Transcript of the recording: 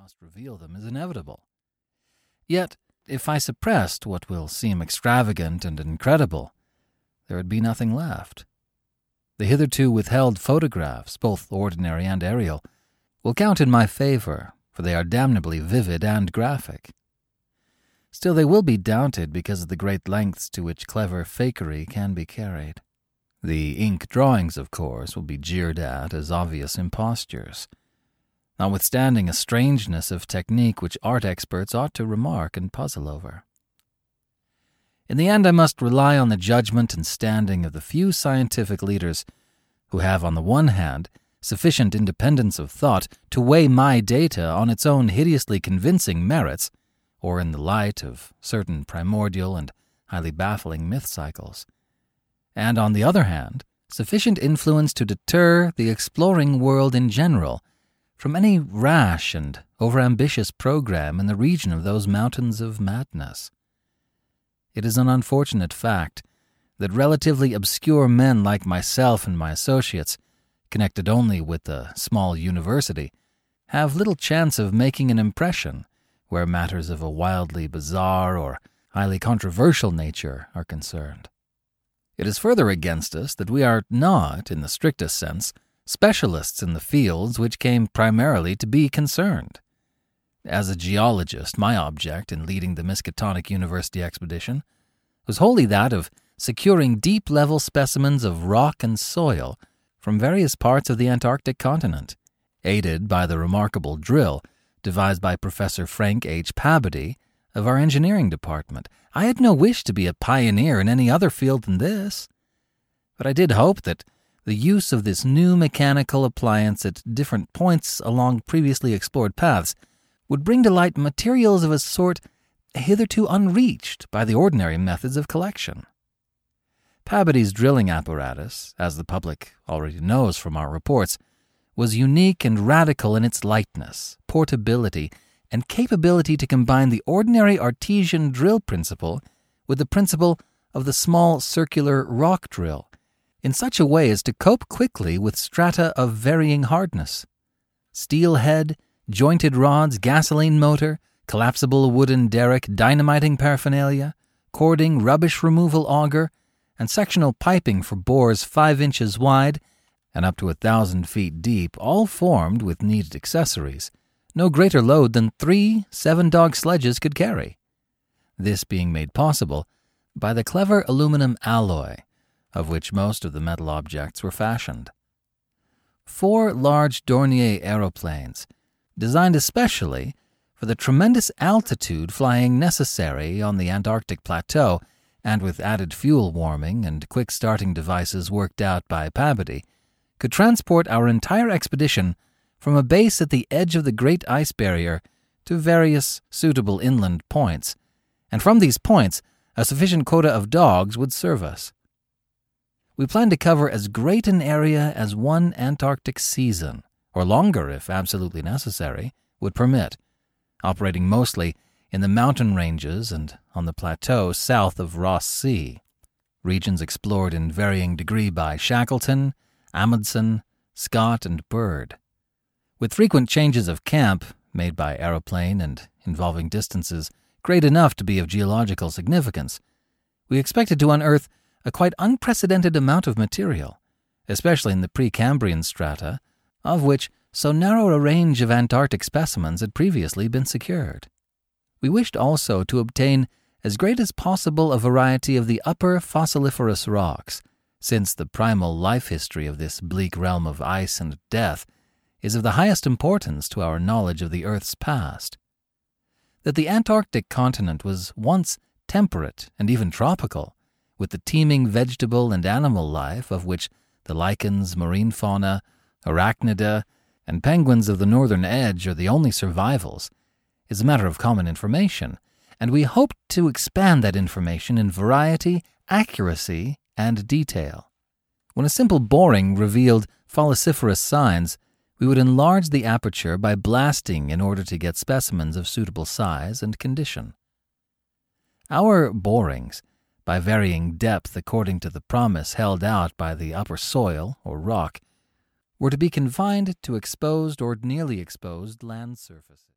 must reveal them is inevitable. Yet, if I suppressed what will seem extravagant and incredible, there would be nothing left. The hitherto withheld photographs, both ordinary and aerial, will count in my favor, for they are damnably vivid and graphic. Still, they will be doubted because of the great lengths to which clever fakery can be carried. The ink drawings, of course, will be jeered at as obvious impostures, notwithstanding a strangeness of technique which art experts ought to remark and puzzle over. In the end, I must rely on the judgment and standing of the few scientific leaders who have, on the one hand, sufficient independence of thought to weigh my data on its own hideously convincing merits, or in the light of certain primordial and highly baffling myth cycles, and, on the other hand, sufficient influence to deter the exploring world in general from any rash and overambitious program in the region of those mountains of madness. It is an unfortunate fact that relatively obscure men like myself and my associates, connected only with a small university, have little chance of making an impression where matters of a wildly bizarre or highly controversial nature are concerned. It is further against us that we are not, in the strictest sense, specialists in the fields which came primarily to be concerned. As a geologist, my object in leading the Miskatonic University expedition was wholly that of securing deep-level specimens of rock and soil from various parts of the Antarctic continent, aided by the remarkable drill devised by Professor Frank H. Pabodie of our engineering department. I had no wish to be a pioneer in any other field than this, but I did hope that the use of this new mechanical appliance at different points along previously explored paths would bring to light materials of a sort hitherto unreached by the ordinary methods of collection. Pabodie's drilling apparatus, as the public already knows from our reports, was unique and radical in its lightness, portability, and capability to combine the ordinary artesian drill principle with the principle of the small circular rock drill in such a way as to cope quickly with strata of varying hardness. Steel head, jointed rods, gasoline motor, collapsible wooden derrick, dynamiting paraphernalia, cording, rubbish removal auger, and sectional piping for bores 5 inches wide and up to 1,000 feet deep, all formed, with needed accessories, no greater load than 3 7-dog sledges could carry, this being made possible by the clever aluminum alloy of which most of the metal objects were fashioned. 4 large Dornier aeroplanes, designed especially for the tremendous altitude flying necessary on the Antarctic plateau, and with added fuel warming and quick starting devices worked out by Pabodie, could transport our entire expedition from a base at the edge of the Great Ice Barrier to various suitable inland points, and from these points a sufficient quota of dogs would serve us. We planned to cover as great an area as one Antarctic season, or longer if absolutely necessary, would permit, operating mostly in the mountain ranges and on the plateau south of Ross Sea, regions explored in varying degree by Shackleton, Amundsen, Scott, and Byrd. With frequent changes of camp made by aeroplane and involving distances great enough to be of geological significance, we expected to unearth a quite unprecedented amount of material, especially in the Precambrian strata, of which so narrow a range of Antarctic specimens had previously been secured. We wished also to obtain as great as possible a variety of the upper fossiliferous rocks, since the primal life history of this bleak realm of ice and death is of the highest importance to our knowledge of the Earth's past. That the Antarctic continent was once temperate and even tropical, with the teeming vegetable and animal life of which the lichens, marine fauna, arachnida, and penguins of the northern edge are the only survivals, is a matter of common information, and we hoped to expand that information in variety, accuracy, and detail. When a simple boring revealed fossiliferous signs, we would enlarge the aperture by blasting in order to get specimens of suitable size and condition. Our borings, by varying depth according to the promise held out by the upper soil or rock, were to be confined to exposed or nearly exposed land surfaces.